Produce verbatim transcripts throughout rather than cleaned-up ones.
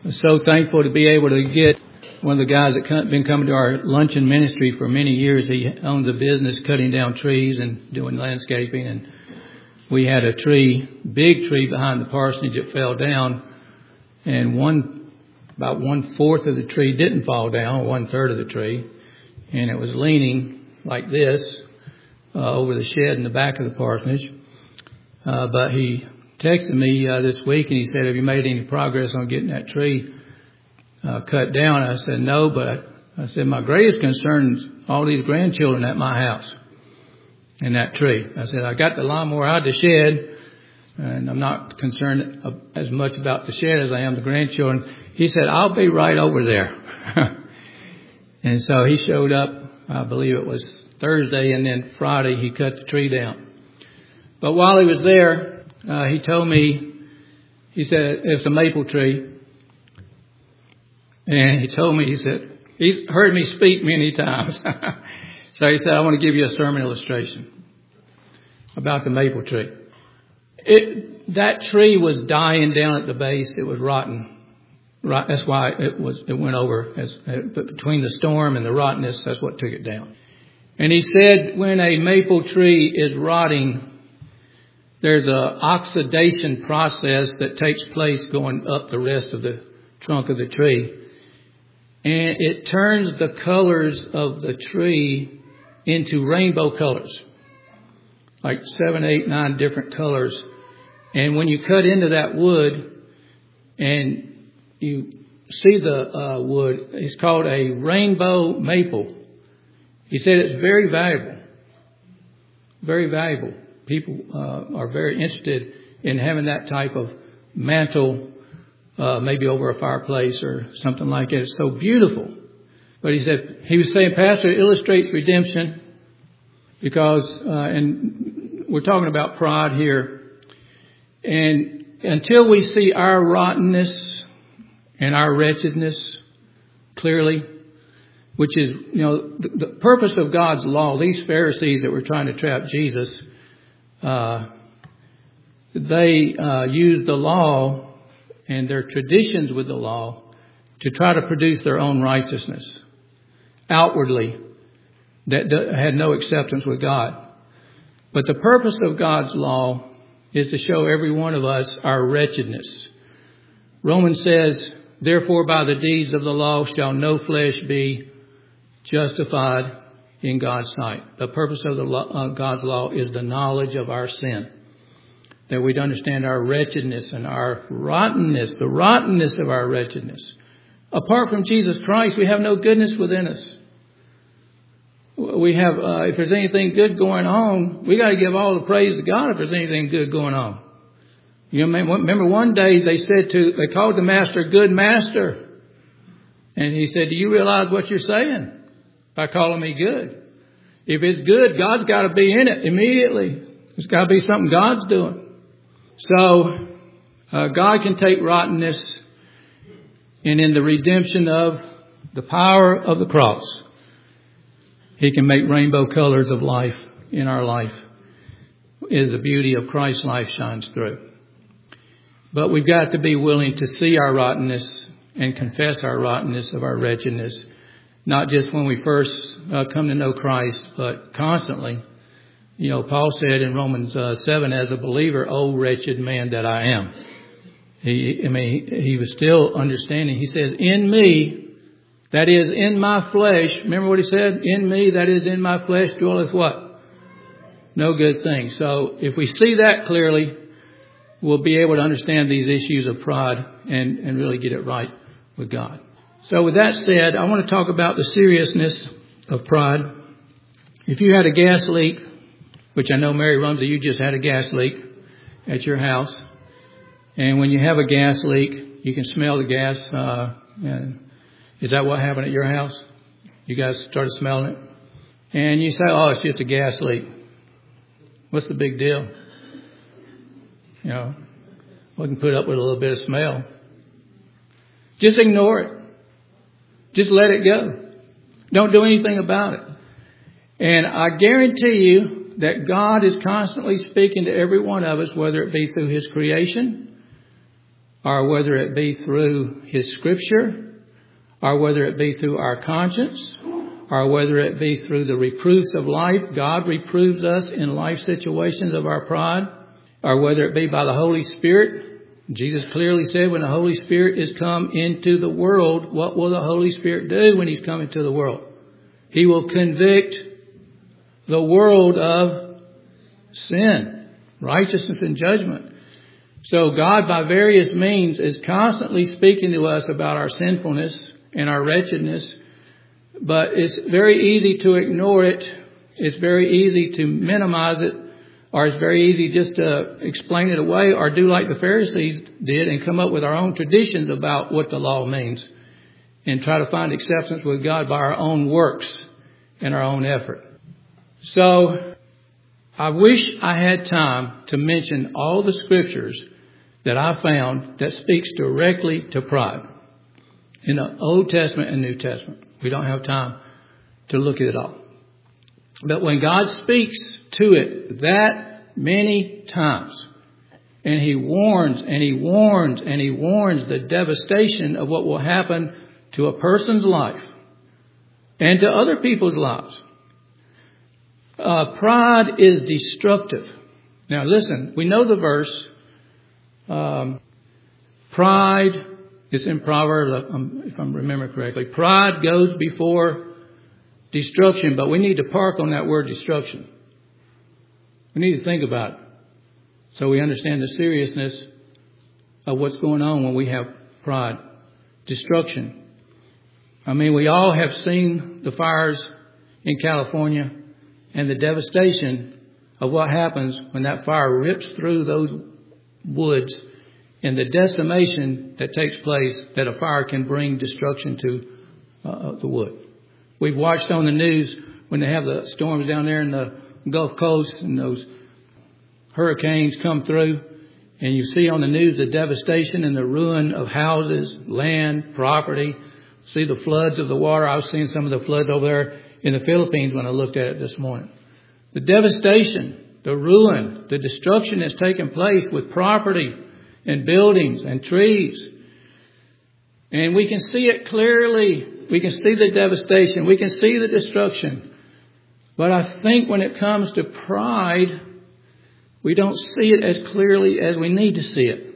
I'm so thankful to be able to get one of the guys that come, been coming to our luncheon ministry for many years. He owns a business cutting down trees and doing landscaping. And we had a tree, big tree behind the parsonage that fell down. And one, about one fourth of the tree didn't fall down, one third of the tree. And it was leaning like this uh, over the shed in the back of the parsonage. Uh, but he texted me uh, this week and he said, have you made any progress on getting that tree uh, cut down? I said, no, but I said, my greatest concern is all these grandchildren at my house and that tree. I said, I got the lawnmower out of the shed and I'm not concerned as much about the shed as I am the grandchildren. He said, I'll be right over there. And so he showed up, I believe it was Thursday, and then Friday he cut the tree down. But while he was there, Uh, he told me, he said, it's a maple tree. And he told me, he said, he's heard me speak many times. So he said, I want to give you a sermon illustration about the maple tree. It, that tree was dying down at the base. It was rotten. Right, that's why it was, it went over as, uh, between the storm and the rottenness. That's what took it down. And he said, when a maple tree is rotting, there's a oxidation process that takes place going up the rest of the trunk of the tree. And it turns the colors of the tree into rainbow colors. Like seven, eight, nine different colors. And when you cut into that wood and you see the uh, wood, it's called a rainbow maple. He said it's very valuable. Very valuable. People uh, are very interested in having that type of mantle, uh, maybe over a fireplace or something like that. It's so beautiful. But he said, he was saying, Pastor, it illustrates redemption because, uh, and we're talking about pride here. And until we see our rottenness and our wretchedness clearly, which is, you know, the, the purpose of God's law, these Pharisees that were trying to trap Jesus, Uh, they uh, used the law and their traditions with the law to try to produce their own righteousness outwardly that had no acceptance with God. But the purpose of God's law is to show every one of us our wretchedness. Romans says, therefore by the deeds of the law shall no flesh be justified in God's sight. The purpose of the law, uh, God's law is the knowledge of our sin. That we'd understand our wretchedness and our rottenness, the rottenness of our wretchedness. Apart from Jesus Christ, we have no goodness within us. We have, uh, if there's anything good going on, we got to give all the praise to God if there's anything good going on. You remember one day they said to, they called the master, good master. And he said, do you realize what you're saying by calling me good? If it's good, God's got to be in it immediately. There's got to be something God's doing. So uh, God can take rottenness and in the redemption of the power of the cross, He can make rainbow colors of life in our life as the beauty of Christ's life shines through. But we've got to be willing to see our rottenness and confess our rottenness of our wretchedness. Not just when we first uh, come to know Christ, but constantly. You know, Paul said in Romans uh, seven, as a believer, oh, wretched man that I am. He, I mean, he was still understanding. He says, in me, that is in my flesh. Remember what he said? In me, that is in my flesh, dwelleth what? No good thing. So if we see that clearly, we'll be able to understand these issues of pride and, and really get it right with God. So with that said, I want to talk about the seriousness of pride. If you had a gas leak, which I know, Mary Rumsey, you just had a gas leak at your house. And when you have a gas leak, you can smell the gas. Uh, and is that what happened at your house? You guys started smelling it? And you say, oh, it's just a gas leak. What's the big deal? You know, we can put up with a little bit of smell. Just ignore it. Just let it go. Don't do anything about it. And I guarantee you that God is constantly speaking to every one of us, whether it be through His creation or whether it be through His Scripture, or whether it be through our conscience, or whether it be through the reproofs of life. God reproves us in life situations of our pride, or whether it be by the Holy Spirit. Jesus clearly said when the Holy Spirit is come into the world, what will the Holy Spirit do when He's come into the world? He will convict the world of sin, righteousness, and judgment. So God, by various means, is constantly speaking to us about our sinfulness and our wretchedness. But it's very easy to ignore it. It's very easy to minimize it. Or it's very easy just to explain it away, or do like the Pharisees did and come up with our own traditions about what the law means and try to find acceptance with God by our own works and our own effort. So I wish I had time to mention all the scriptures that I found that speaks directly to pride in the Old Testament and New Testament. We don't have time to look at it all. But when God speaks to it that many times, and He warns and He warns and He warns the devastation of what will happen to a person's life and to other people's lives. Uh, pride is destructive. Now listen, we know the verse. Um, pride is in Proverbs, if I remember correctly. Pride goes before destruction, but we need to park on that word destruction. We need to think about it so we understand the seriousness of what's going on when we have pride. Destruction. I mean, we all have seen the fires in California and the devastation of what happens when that fire rips through those woods and the decimation that takes place that a fire can bring destruction to uh, the wood. We've watched on the news when they have the storms down there in the Gulf Coast and those hurricanes come through, and you see on the news the devastation and the ruin of houses, land, property. See the floods of the water. I was seeing some of the floods over there in the Philippines when I looked at it this morning. The devastation, the ruin, the destruction that's taken place with property and buildings and trees. And we can see it clearly. We can see the devastation. We can see the destruction. But I think when it comes to pride, we don't see it as clearly as we need to see it.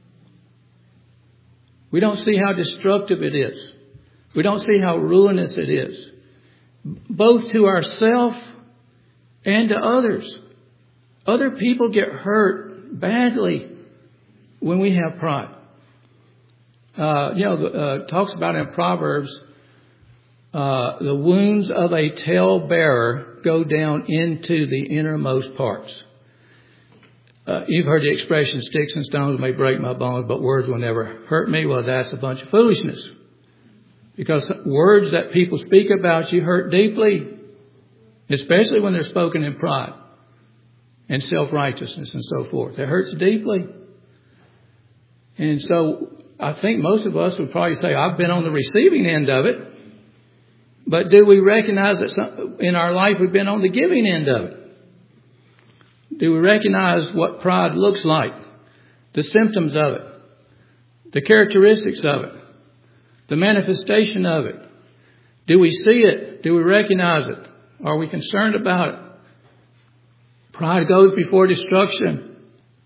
We don't see how destructive it is. We don't see how ruinous it is, both to ourselves and to others. Other people get hurt badly when we have pride. Uh, you know, uh, talks about in Proverbs, uh, the wounds of a talebearer go down into the innermost parts. Uh, you've heard the expression, sticks and stones may break my bones, but words will never hurt me. Well, that's a bunch of foolishness. Because words that people speak about you hurt deeply, especially when they're spoken in pride and self-righteousness and so forth. It hurts deeply. And so I think most of us would probably say, I've been on the receiving end of it. But do we recognize that some, in our life we've been on the giving end of it? Do we recognize what pride looks like? The symptoms of it. The characteristics of it. The manifestation of it. Do we see it? Do we recognize it? Are we concerned about it? Pride goes before destruction.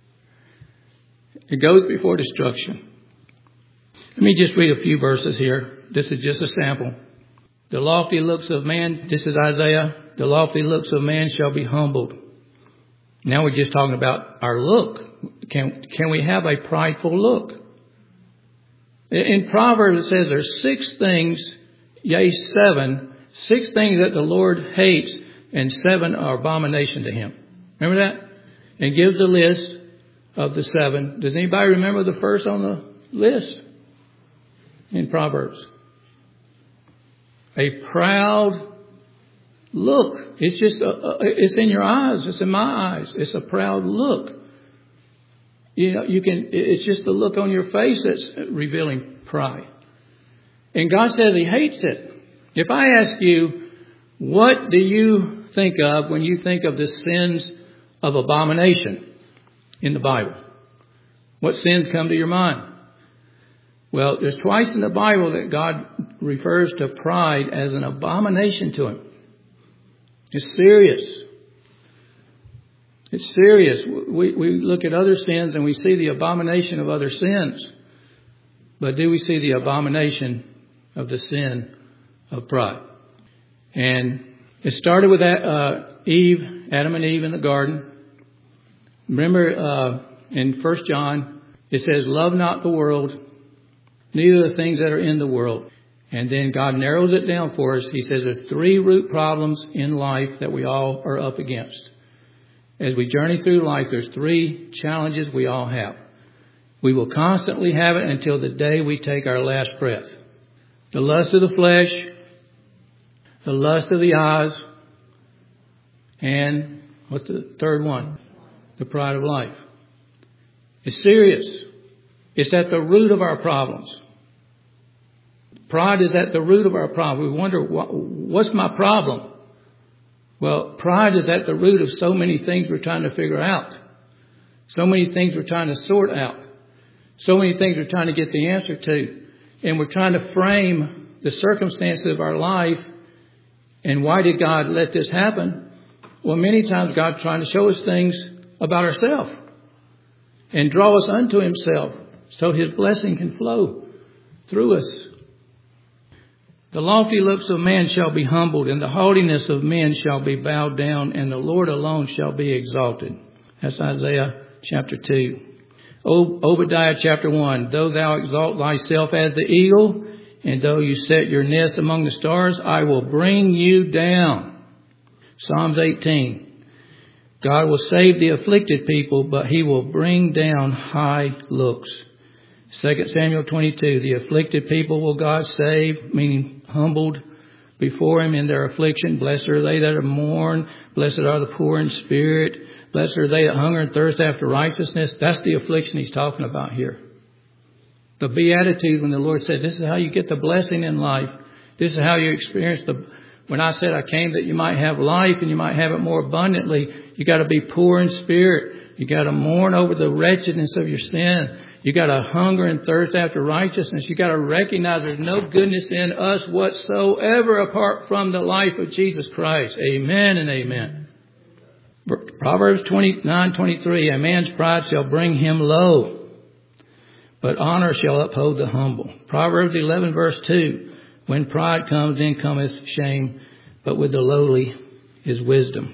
It goes before destruction. Let me just read a few verses here. This is just a sample. The lofty looks of man, this is Isaiah, the lofty looks of man shall be humbled. Now we're just talking about our look. Can, can we have a prideful look? In Proverbs it says there's six things, yea, seven, six things that the Lord hates and seven are abomination to Him. Remember that? And gives a list of the seven. Does anybody remember the first on the list in Proverbs? A proud look. It's just, a, it's in your eyes. It's in my eyes. It's a proud look. You know, you can, it's just the look on your face that's revealing pride. And God says He hates it. If I ask you, what do you think of when you think of the sins of abomination in the Bible? What sins come to your mind? Well, there's twice in the Bible that God refers to pride as an abomination to him. It's serious. It's serious. We, we look at other sins and we see the abomination of other sins. But do we see the abomination of the sin of pride? And it started with uh, Eve, Adam and Eve in the garden. Remember uh, in First John, it says, love not the world, neither the things that are in the world. And then God narrows it down for us. He says there's three root problems in life that we all are up against. As we journey through life, there's three challenges we all have. We will constantly have it until the day we take our last breath. The lust of the flesh, the lust of the eyes, and what's the third one? The pride of life. It's serious. It's at the root of our problems. Pride is at the root of our problem. We wonder, what's my problem? Well, pride is at the root of so many things we're trying to figure out. So many things we're trying to sort out. So many things we're trying to get the answer to. And we're trying to frame the circumstances of our life. And why did God let this happen? Well, many times God's trying to show us things about ourselves and draw us unto himself so his blessing can flow through us. The lofty looks of man shall be humbled, and the haughtiness of men shall be bowed down, and the Lord alone shall be exalted. That's Isaiah chapter two. Obadiah chapter one. Though thou exalt thyself as the eagle, and though you set your nest among the stars, I will bring you down. Psalms eighteen. God will save the afflicted people, but he will bring down high looks. Second Samuel twenty-two. The afflicted people will God save, meaning humbled before him in their affliction. Blessed are they that are mourn. Blessed are the poor in spirit. Blessed are they that hunger and thirst after righteousness. That's the affliction he's talking about here. The beatitude when the Lord said, this is how you get the blessing in life. This is how you experience the... When I said I came that you might have life and you might have it more abundantly, you got to be poor in spirit. You got to mourn over the wretchedness of your sin. You got to hunger and thirst after righteousness. You got to recognize there's no goodness in us whatsoever apart from the life of Jesus Christ. Amen and amen. Proverbs twenty-nine twenty-three. A man's pride shall bring him low, but honor shall uphold the humble. Proverbs eleven verse two. When pride comes, then cometh shame, but with the lowly is wisdom.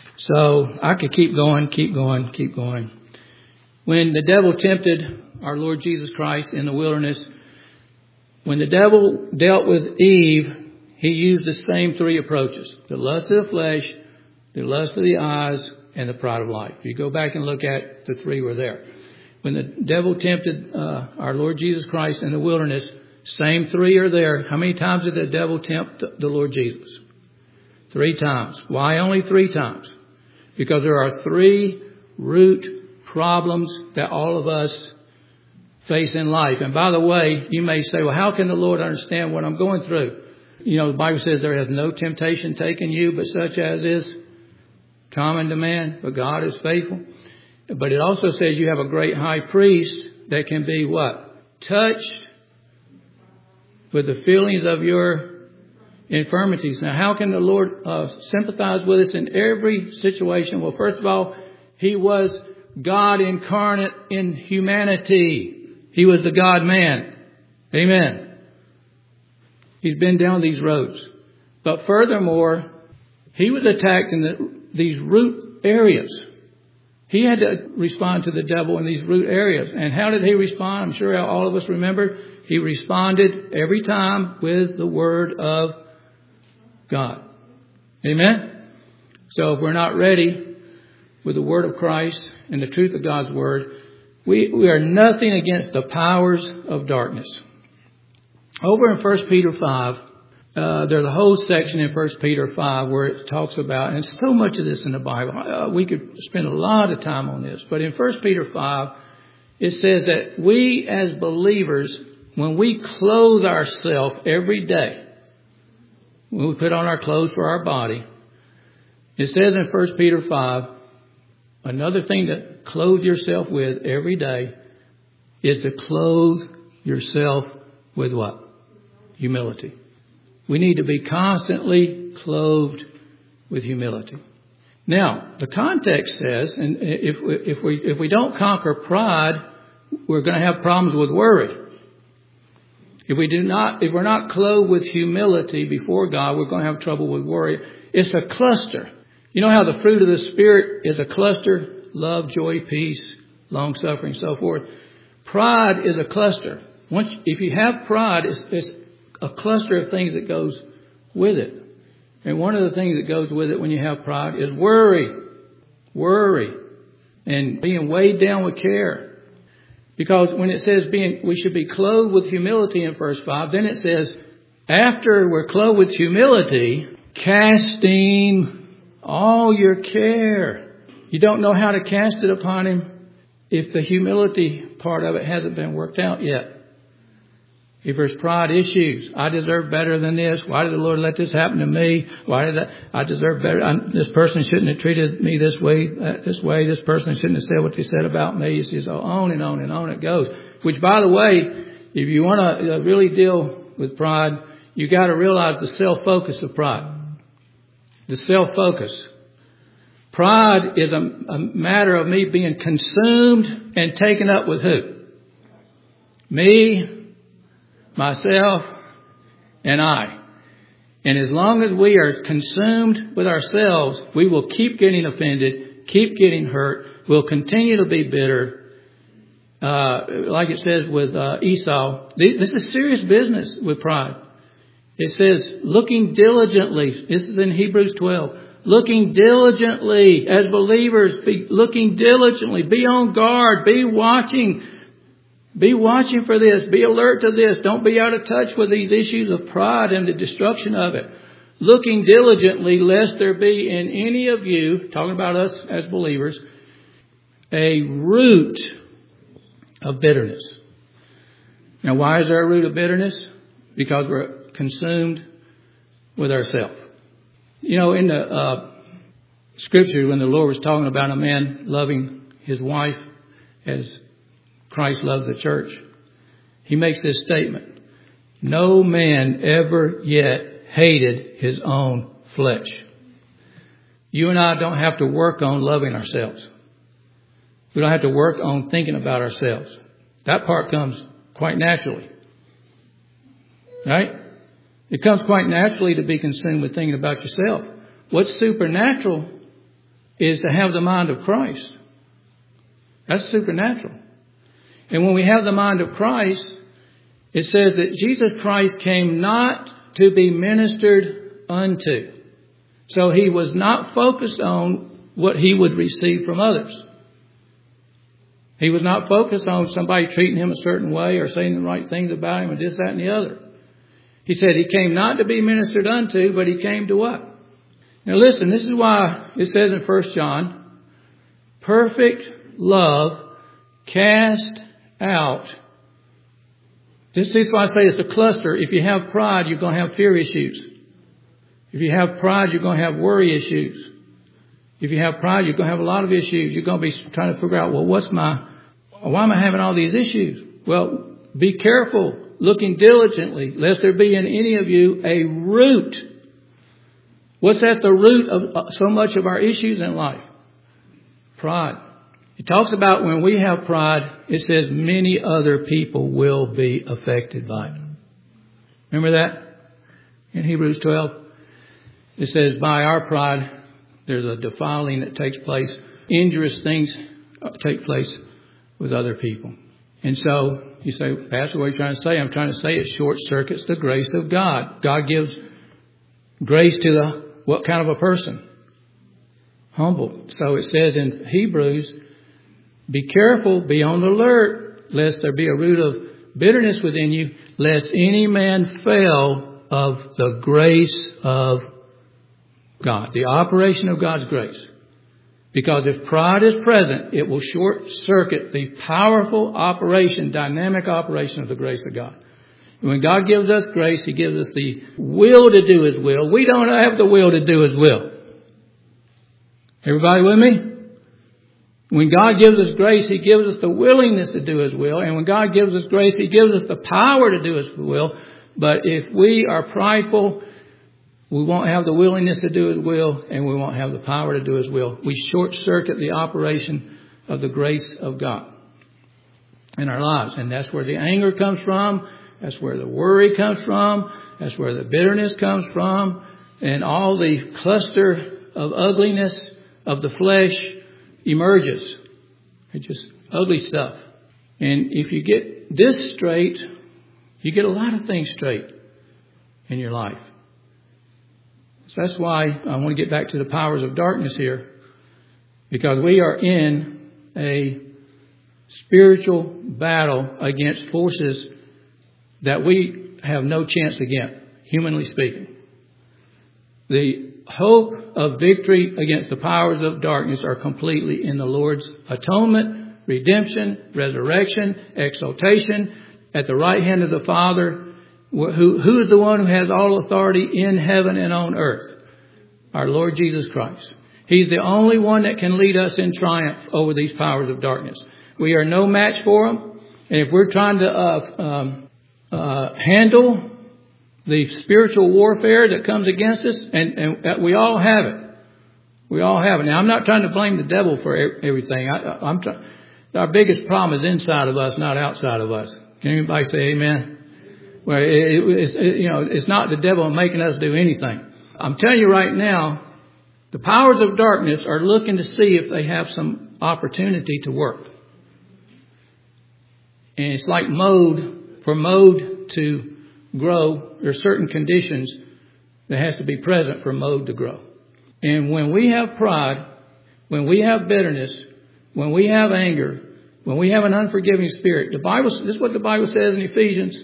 So I could keep going, keep going, keep going. When the devil tempted our Lord Jesus Christ in the wilderness, when the devil dealt with Eve, he used the same three approaches. The lust of the flesh, the lust of the eyes, and the pride of life. If you go back and look at the three were there. When the devil tempted uh, our Lord Jesus Christ in the wilderness, same three are there. How many times did the devil tempt the Lord Jesus? Three times. Why only three times? Because there are three root problems that all of us face in life. And by the way, you may say, well, how can the Lord understand what I'm going through? You know, the Bible says there has no temptation taken you, but such as is common to man, but God is faithful. But it also says you have a great high priest that can be what? Touched with the feelings of your infirmities. Now, how can the Lord uh, sympathize with us in every situation? Well, first of all, he was God incarnate in humanity. He was the God-man. Amen. He's been down these roads. But furthermore, he was attacked in the, these root areas. He had to respond to the devil in these root areas. And how did he respond? I'm sure all of us remember. He responded every time with the word of God. Amen? So if we're not ready with the word of Christ and the truth of God's word, we, we are nothing against the powers of darkness. Over in First Peter five, uh, there's a whole section in First Peter five where it talks about, and so much of this in the Bible, uh, we could spend a lot of time on this, but in First Peter five, it says that we as believers, when we clothe ourselves every day, when we put on our clothes for our body, it says in First Peter five, another thing to clothe yourself with every day is to clothe yourself with what? Humility. We need to be constantly clothed with humility. Now, the context says, and if we, if we, if we don't conquer pride, we're going to have problems with worry. If we do not, if we're not clothed with humility before God, we're going to have trouble with worry. It's a cluster. You know how the fruit of the Spirit is a cluster? Love, joy, peace, long suffering, so forth. Pride is a cluster. Once, if you have pride, it's, it's a cluster of things that goes with it. And one of the things that goes with it when you have pride is worry. Worry. And being weighed down with care. Because when it says being, we should be clothed with humility in verse five, then it says, after we're clothed with humility, casting all your care. You don't know how to cast it upon Him if the humility part of it hasn't been worked out yet. If there's pride issues, I deserve better than this. Why did the Lord let this happen to me? Why did that? I deserve better. I'm, this person shouldn't have treated me this way. Uh, this way, this person shouldn't have said what they said about me. It's just on and on and on it goes. Which, by the way, if you want to uh, really deal with pride, you got to realize the self-focus of pride. The self-focus. Pride is a, a matter of me being consumed and taken up with who? Me. Myself and I. And as long as we are consumed with ourselves, we will keep getting offended, keep getting hurt. We'll continue to be bitter. Uh, like it says with uh, Esau, this is serious business with pride. It says, looking diligently. This is in Hebrews twelve. Looking diligently as believers, be looking diligently, be on guard, be watching. Be watching for this. Be alert to this. Don't be out of touch with these issues of pride and the destruction of it. Looking diligently, lest there be in any of you, talking about us as believers, a root of bitterness. Now, why is there a root of bitterness? Because we're consumed with ourselves. You know, in the uh, scripture, when the Lord was talking about a man loving his wife as Christ loves the church, He makes this statement. No man ever yet hated his own flesh. You and I don't have to work on loving ourselves. We don't have to work on thinking about ourselves. That part comes quite naturally. Right? It comes quite naturally to be consumed with thinking about yourself. What's supernatural is to have the mind of Christ. That's supernatural. And when we have the mind of Christ, it says that Jesus Christ came not to be ministered unto. So He was not focused on what He would receive from others. He was not focused on somebody treating Him a certain way or saying the right things about Him or this, that, and the other. He said He came not to be ministered unto, but He came to what? Now listen, this is why it says in First John, perfect love cast out. This is why I say it's a cluster. If you have pride, you're going to have fear issues. If you have pride, you're going to have worry issues. If you have pride, you're going to have a lot of issues. You're going to be trying to figure out, well, what's my, why am I having all these issues? Well, be careful, looking diligently, lest there be in any of you a root. What's at the root of so much of our issues in life? Pride. It talks about when we have pride, it says many other people will be affected by it. Remember that? In Hebrews twelve, it says by our pride, there's a defiling that takes place. Injurious things take place with other people. And so you say, Pastor, what are you trying to say? I'm trying to say it short circuits the grace of God. God gives grace to the, what kind of a person? Humble. So it says in Hebrews, be careful, be on the alert, lest there be a root of bitterness within you, lest any man fail of the grace of God, the operation of God's grace. Because if pride is present, it will short circuit the powerful operation, dynamic operation of the grace of God. And when God gives us grace, He gives us the will to do His will. We don't have the will to do His will. Everybody with me? When God gives us grace, He gives us the willingness to do His will. And when God gives us grace, He gives us the power to do His will. But if we are prideful, we won't have the willingness to do His will, and we won't have the power to do His will. We short-circuit the operation of the grace of God in our lives. And that's where the anger comes from. That's where the worry comes from. That's where the bitterness comes from. And all the cluster of ugliness of the flesh emerges. It's just ugly stuff. And if you get this straight, you get a lot of things straight in your life. So that's why I want to get back to the powers of darkness here, because we are in a spiritual battle against forces that we have no chance against, humanly speaking. The hope of victory against the powers of darkness are completely in the Lord's atonement, redemption, resurrection, exaltation at the right hand of the Father. Who, who is the one who has all authority in heaven and on earth? Our Lord Jesus Christ. He's the only one that can lead us in triumph over these powers of darkness. We are no match for them. And if we're trying to uh, um, uh, handle the spiritual warfare that comes against us, and, and we all have it. We all have it. Now, I'm not trying to blame the devil for everything. I, I'm try- Our biggest problem is inside of us, not outside of us. Can anybody say amen? Well, it, it, it's, it, you know, it's not the devil making us do anything. I'm telling you right now, the powers of darkness are looking to see if they have some opportunity to work. And it's like mode, for mode to grow, there are certain conditions that has to be present for mode to grow. And when we have pride, when we have bitterness, when we have anger, when we have an unforgiving spirit, the Bible, this is what the Bible says in Ephesians: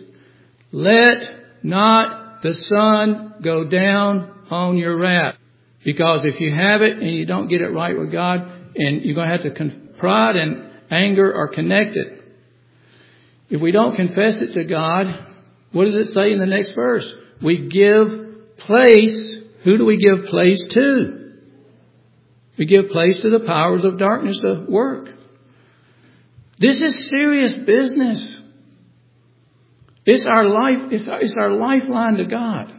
let not the sun go down on your wrath. Because if you have it and you don't get it right with God, and you're going to have to, con- pride and anger are connected. If we don't confess it to God, what does it say in the next verse? We give place. Who do we give place to? We give place to the powers of darkness to work. This is serious business. It's our life. It's our lifeline to God.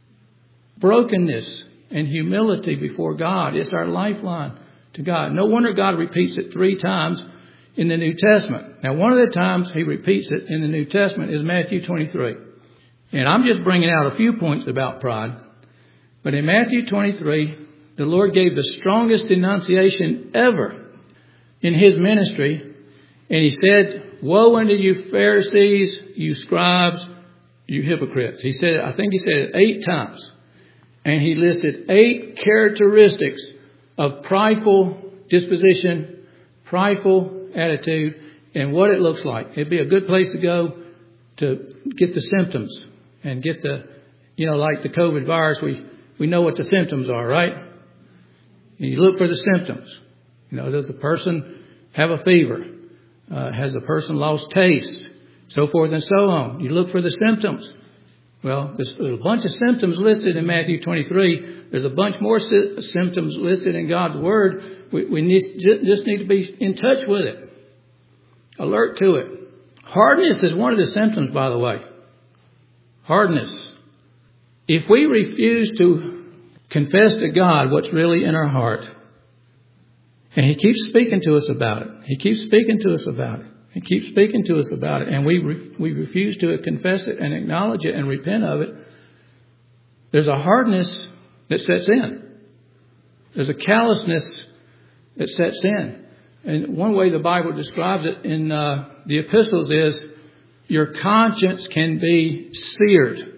Brokenness and humility before God. It's our lifeline to God. No wonder God repeats it three times in the New Testament. Now, one of the times He repeats it in the New Testament is Matthew twenty-three. And I'm just bringing out a few points about pride. But in Matthew twenty-three, the Lord gave the strongest denunciation ever in His ministry. And He said, woe unto you Pharisees, you scribes, you hypocrites. He said, I think He said it eight times. And He listed eight characteristics of prideful disposition, prideful attitude, and what it looks like. It'd be a good place to go to get the symptoms and get the, you know, like the COVID virus, we, we know what the symptoms are, right? And you look for the symptoms. You know, does the person have a fever? Uh, has the person lost taste? So forth and so on. You look for the symptoms. Well, there's a bunch of symptoms listed in Matthew twenty-three. There's a bunch more sy- symptoms listed in God's Word. We, we need, just need to be in touch with it. Alert to it. Hardness is one of the symptoms, by the way. Hardness. If we refuse to confess to God what's really in our heart, and He keeps speaking to us about it. He keeps speaking to us about it. He keeps speaking to us about it. And we re- we refuse to confess it and acknowledge it and repent of it. There's a hardness that sets in. There's a callousness that sets in. And one way the Bible describes it in uh, the epistles is your conscience can be seared.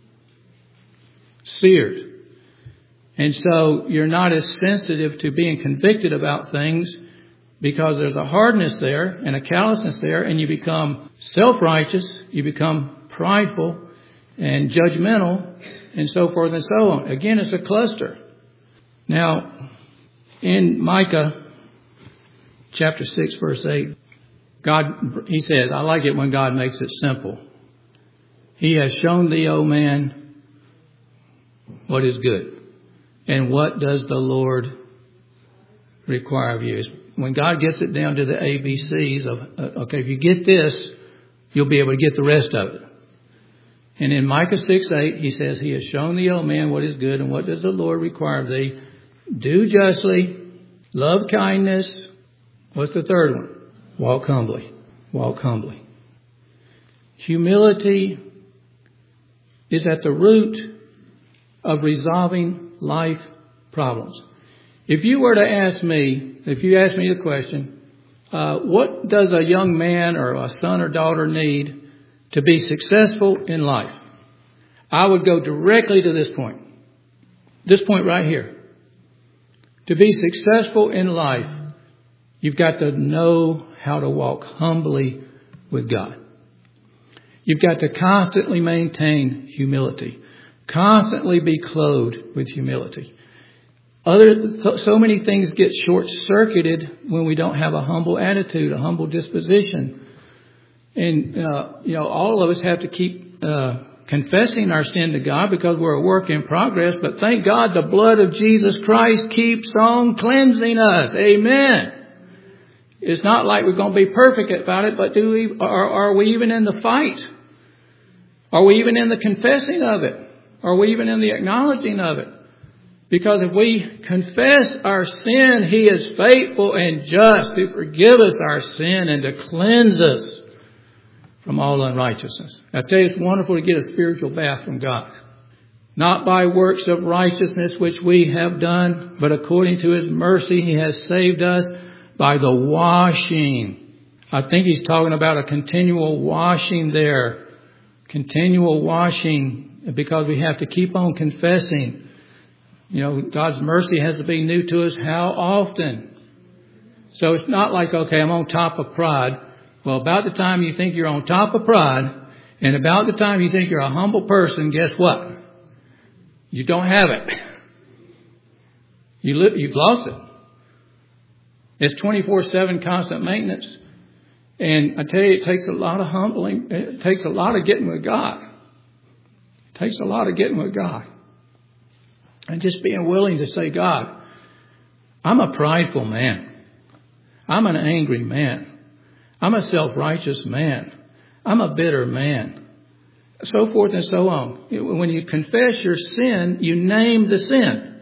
Seared. And so you're not as sensitive to being convicted about things because there's a hardness there and a callousness there, and you become self-righteous, you become prideful and judgmental, and so forth and so on. Again, it's a cluster. Now, in Micah chapter six, verse eight, God, He says, I like it when God makes it simple. He has shown thee, O man, what is good. And what does the Lord require of you? Is when God gets it down to the A B Cs of, uh, okay, if you get this, you'll be able to get the rest of it. And in Micah six eight, he says, He has shown thee, O man, what is good, and what does the Lord require of thee? Do justly, love kindness. What's the third one? Walk humbly. Walk humbly. Humility is at the root of resolving life problems. If you were to ask me, if you ask me the question, uh, what does a young man or a son or daughter need to be successful in life? I would go directly to this point. This point right here. To be successful in life, you've got to know how to walk humbly with God. You've got to constantly maintain humility. Constantly be clothed with humility. Other, so, so many things get short-circuited when we don't have a humble attitude, a humble disposition. And, uh, you know, all of us have to keep uh, confessing our sin to God because we're a work in progress. But thank God the blood of Jesus Christ keeps on cleansing us. Amen. It's not like we're going to be perfect about it, but do we, are, are we even in the fight? Are we even in the confessing of it? Are we even in the acknowledging of it? Because if we confess our sin, He is faithful and just to forgive us our sin and to cleanse us from all unrighteousness. I tell you, it's wonderful to get a spiritual bath from God. Not by works of righteousness which we have done, but according to His mercy He has saved us by the washing. I think He's talking about a continual washing there. Continual washing, because we have to keep on confessing. You know, God's mercy has to be new to us how often? So it's not like, okay, I'm on top of pride. Well, about the time you think you're on top of pride, and about the time you think you're a humble person, guess what? You don't have it. You li- you've lost it. It's twenty-four seven constant maintenance. And I tell you, it takes a lot of humbling. It takes a lot of getting with God. It takes a lot of getting with God. And just being willing to say, God, I'm a prideful man. I'm an angry man. I'm a self-righteous man. I'm a bitter man. So forth and so on. When you confess your sin, you name the sin.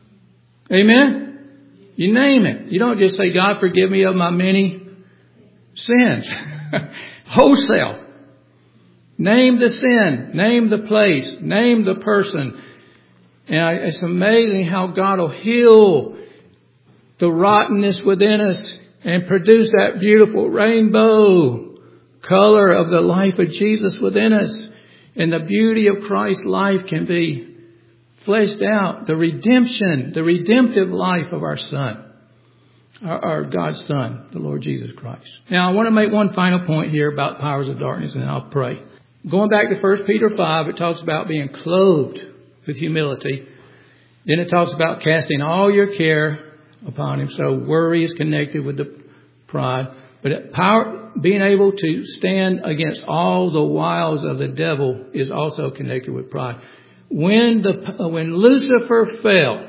Amen? You name it. You don't just say, God, forgive me of my many sins. Wholesale. Name the sin. Name the place. Name the person. And I, it's amazing how God will heal the rottenness within us and produce that beautiful rainbow color of the life of Jesus within us. And the beauty of Christ's life can be fleshed out. The redemption, the redemptive life of our Son. Our, our God's Son, the Lord Jesus Christ. Now, I want to make one final point here about powers of darkness, and I'll pray. Going back to First Peter five, it talks about being clothed with humility. Then it talks about casting all your care upon Him. So worry is connected with the pride. But power, being able to stand against all the wiles of the devil is also connected with pride. When the when Lucifer fell,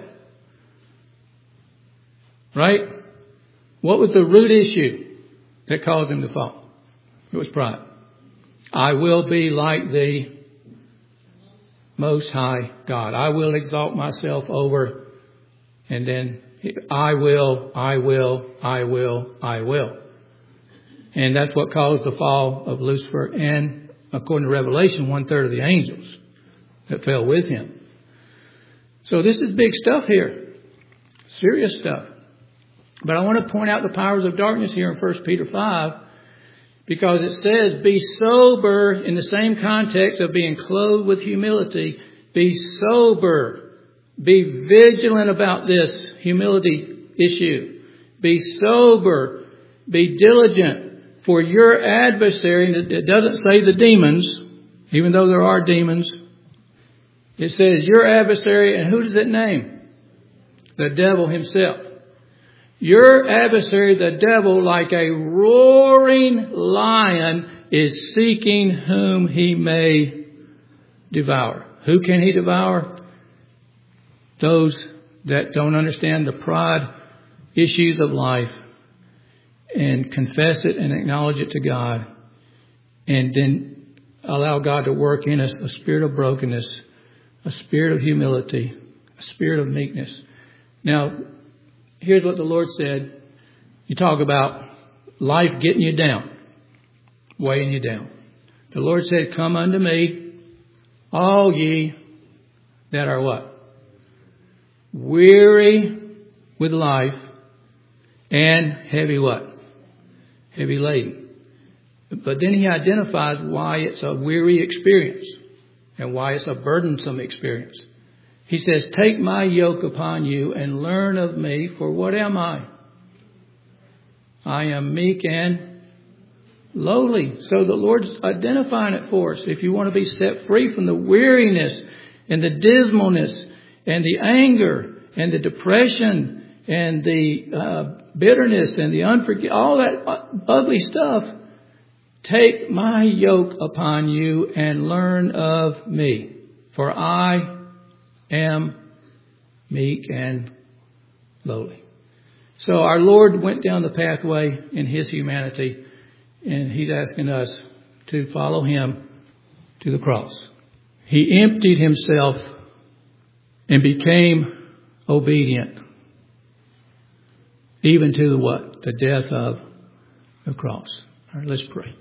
right? What was the root issue that caused him to fall? It was pride. I will be like thee, Most High God. I will exalt myself over, and then I will, I will, I will, I will. And that's what caused the fall of Lucifer and, according to Revelation, one third of the angels that fell with him. So this is big stuff here. Serious stuff. But I want to point out the powers of darkness here in First Peter five, because it says, be sober in the same context of being clothed with humility. Be sober. Be vigilant about this humility issue. Be sober. Be diligent. For your adversary, and it doesn't say the demons, even though there are demons. It says your adversary, and who does it name? The devil himself. Your adversary, the devil, like a roaring lion, is seeking whom he may devour. Who can he devour? Those that don't understand the pride issues of life, and confess it and acknowledge it to God, and then allow God to work in us a spirit of brokenness, a spirit of humility, a spirit of meekness. Now, here's what the Lord said. You talk about life getting you down, weighing you down. The Lord said, come unto me, all ye that are what? Weary with life and heavy what? Heavy laden. But then he identifies why it's a weary experience and why it's a burdensome experience. He says, take my yoke upon you and learn of me, for what am I? I am meek and lowly. So the Lord's identifying it for us. If you want to be set free from the weariness and the dismalness and the anger and the depression and the uh, bitterness and the unforgiveness, all that ugly stuff, take my yoke upon you and learn of me, for I am meek and lowly. So our Lord went down the pathway in his humanity, and he's asking us to follow him to the cross. He emptied himself and became obedient, even to the what? The death of the cross. All right, let's pray.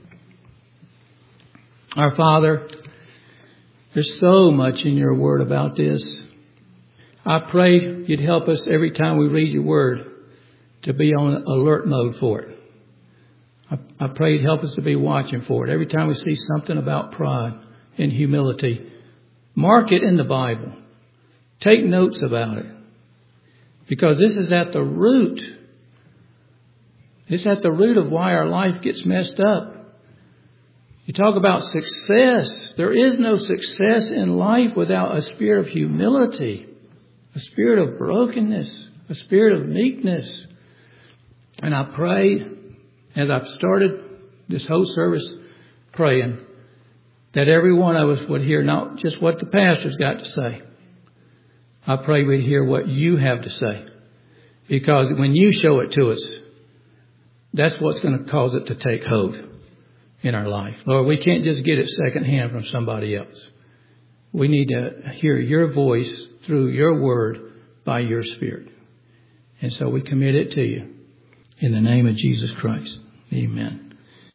Our Father, there's so much in your word about this. I pray you'd help us every time we read your word to be on alert mode for it. I, I pray you'd help us to be watching for it. Every time we see something about pride and humility, mark it in the Bible. Take notes about it. Because this is at the root. It's at the root of why our life gets messed up. You talk about success. There is no success in life without a spirit of humility, a spirit of brokenness, a spirit of meekness. And I pray, as I've started this whole service praying, that every one of us would hear not just what the pastor's got to say. I pray we'd hear what you have to say. Because when you show it to us, that's what's going to cause it to take hold in our life. Lord, we can't just get it secondhand from somebody else. We need to hear your voice through your word by your Spirit. And so we commit it to you in the name of Jesus Christ. Amen.